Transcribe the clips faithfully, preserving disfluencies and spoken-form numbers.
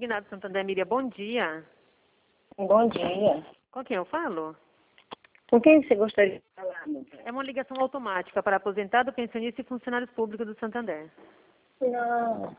Consignado Santander, Miriam, bom dia. Bom dia. Com quem eu falo? Com quem você gostaria de falar, meu bem? É uma ligação automática para aposentado, pensionista e funcionários públicos do Santander. Não.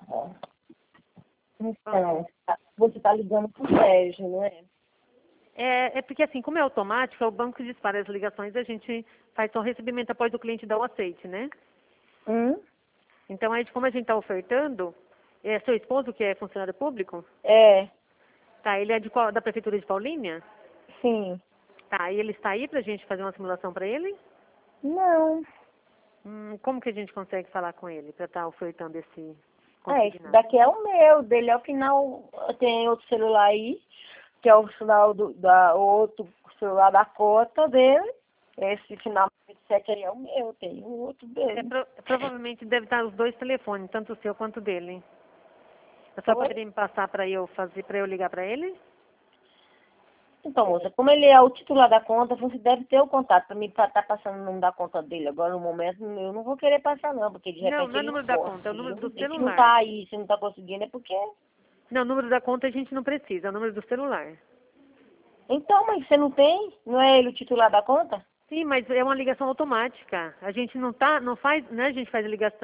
Então, você está ligando para o Sérgio, não é? É, é porque assim, como é automático, é o banco que dispara as ligações e a gente faz só o recebimento após o cliente dar o aceite, né? Hum? Então, aí, como a gente está ofertando, é seu esposo que é funcionário público? É, Tá, ele é de qual, da Prefeitura de Paulínia? sim. Tá, e ele está aí para a gente fazer uma simulação para ele? Não. Hum, como que a gente consegue falar com ele para estar ofertando esse É, esse consignado? daqui é o meu, dele ao final tem outro celular aí, que é o sinal do da, o outro celular da cota dele. Esse final vinte e sete aí é o meu, tem o outro É, dele. pro- provavelmente deve estar os dois telefones, tanto o seu quanto o dele. A senhora Oi? poderia me passar para eu fazer, para eu ligar para ele? Então, moça, como ele é o titular da conta, você deve ter o contato para mim estar passando o nome da conta dele. Agora, no momento, eu não vou querer passar, não, porque de Não, repente não é o ele não número da pode. conta, é o número do E se não tá celular. aí, se não tá conseguindo, é porque... Não, o número da conta a gente não precisa, é o número do celular. Então, mas você não tem? Não é ele o titular da conta? Sim, mas é uma ligação automática. A gente não tá, não faz, né? A gente faz a ligação.